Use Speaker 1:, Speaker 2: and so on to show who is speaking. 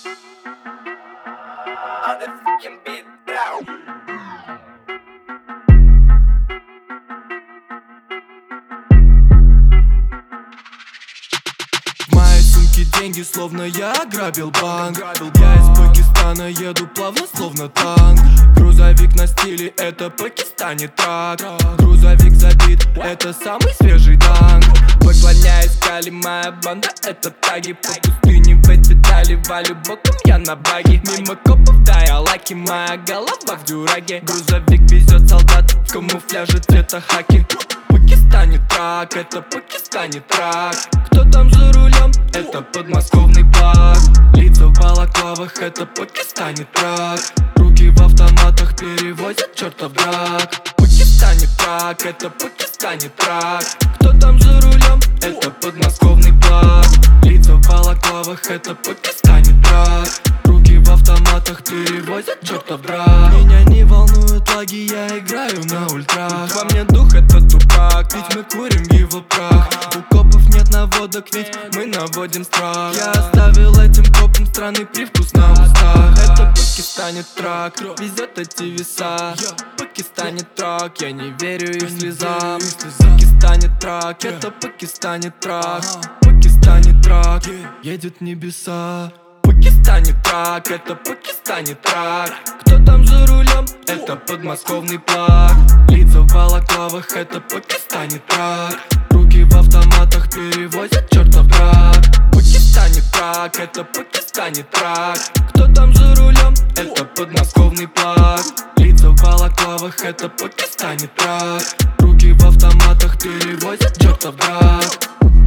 Speaker 1: В моей сумке деньги, словно я ограбил банк. Я из Пакистана еду плавно, словно танк. Грузовик на стиле, это Пакистане трак. Грузовик забит, это самый свежий танк. Поклоняюсь Кали, моя банда, это таги. По пустыне в эти дали, валю боком я на баги. Мимо копов, да я лаки, моя голова в дюраге. Грузовик везет солдат в камуфляже цвета хаки. В Пакистане трак, это Пакистане трак. Кто там за рулем? Это подмосковный плаг. Лица в балаклавах, это Пакистане трак. Руки в автоматах перевозят чертов драк. В Пакистане трак, это Пакистане трак. Кто там за рулем? Это подмосковный плаг. Лица в балаклавах, это Пакистане трак. Руки в автоматах перевозят чертов драк. Меня не волнуют лаги, я играю на ультрах. Во мне дух, это тупак, ведь мы курим его прах. У копов нет наводок, ведь мы наводим страх. Я оставил этим копам странный привкус на устах. Это Пакистане трак, везет эти веса. Пакистане трак, я не верю их слезам. Пакистане трак, это Пакистане трак. Пакистане трак, едет в небеса. Пакистане трак, это Пакистане трак. Кто там за рулем? Это подмосковный плаг. Лица в балаклавах, это Пакистане трак. Руки в автоматах перевозят чертов драк. Пакистане трак, это Пакистане трак. Кто там за рулем? Это подмосковный плаг. Лица в балаклавах, это Пакистане трак. Руки в автоматах перевозят чертов драк.